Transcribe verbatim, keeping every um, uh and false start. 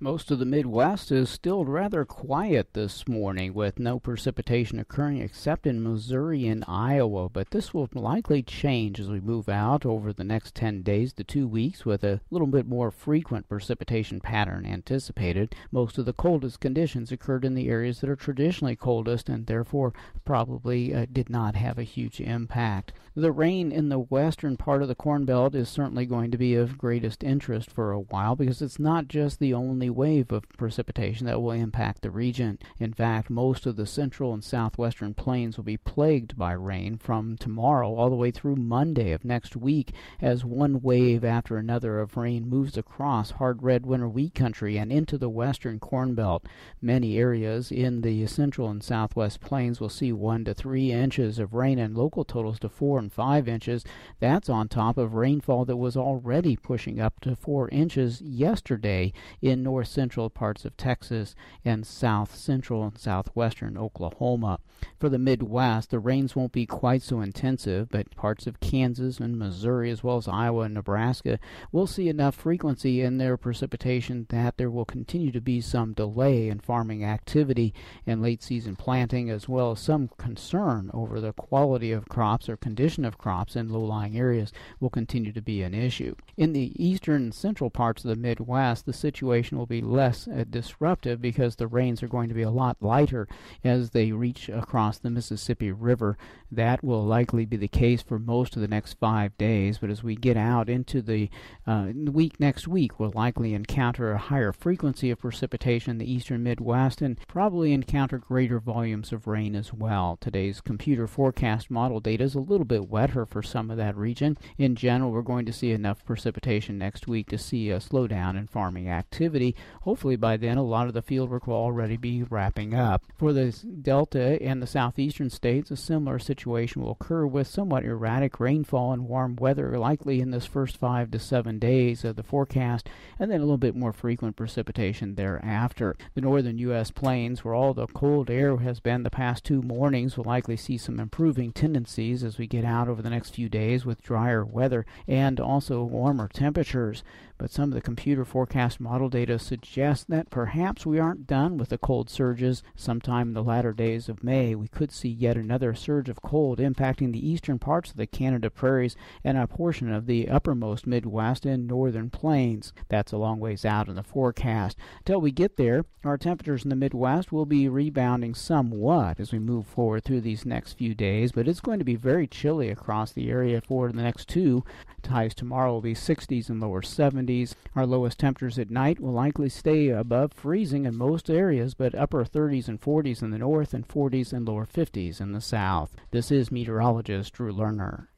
Most of the Midwest is still rather quiet this morning, with no precipitation occurring except in Missouri and Iowa, but this will likely change as we move out over the next ten days to two weeks with a little bit more frequent precipitation pattern anticipated. Most of the coldest conditions occurred in the areas that are traditionally coldest and therefore probably uh, did not have a huge impact. The rain in the western part of the Corn Belt is certainly going to be of greatest interest for a while because it's not just the only wave of precipitation that will impact the region. In fact, most of the central and southwestern plains will be plagued by rain from tomorrow all the way through Monday of next week as one wave after another of rain moves across hard red winter wheat country and into the western Corn Belt. Many areas in the central and southwest plains will see one to three inches of rain and local totals to four and five inches. That's on top of rainfall that was already pushing up to four inches yesterday in north central parts of Texas and south central and southwestern Oklahoma. For the Midwest, the rains won't be quite so intensive, but parts of Kansas and Missouri as well as Iowa and Nebraska will see enough frequency in their precipitation that there will continue to be some delay in farming activity and late season planting, as well as some concern over the quality of crops or condition of crops in low-lying areas will continue to be an issue. In the eastern and central parts of the Midwest, the situation will be less uh, disruptive because the rains are going to be a lot lighter as they reach across the Mississippi River. That will likely be the case for most of the next five days, but as we get out into the uh, week next week, we'll likely encounter a higher frequency of precipitation in the eastern Midwest and probably encounter greater volumes of rain as well. Today's computer forecast model data is a little bit wetter for some of that region. In general, we're going to see enough precipitation next week to see a slowdown in farming activity. Hopefully by then a lot of the fieldwork will already be wrapping up. For the Delta and the southeastern states, a similar situation will occur with somewhat erratic rainfall and warm weather likely in this first five to seven days of the forecast, and then a little bit more frequent precipitation thereafter. The northern U S plains, where all the cold air has been the past two mornings, will likely see some improving tendencies as we get out over the next few days with drier weather and also warmer temperatures. But some of the computer forecast model data suggests that perhaps we aren't done with the cold surges. Sometime in the latter days of May, we could see yet another surge of cold impacting the eastern parts of the Canada prairies and a portion of the uppermost Midwest and northern plains. That's a long ways out in the forecast. Until we get there, our temperatures in the Midwest will be rebounding somewhat as we move forward through these next few days, but it's going to be very chilly across the area for the next two. Highs tomorrow will be sixties and lower seventies. Our lowest temperatures at night will likely stay above freezing in most areas, but upper thirties and forties in the north and forties and lower fifties in the south. This is meteorologist Drew Lerner.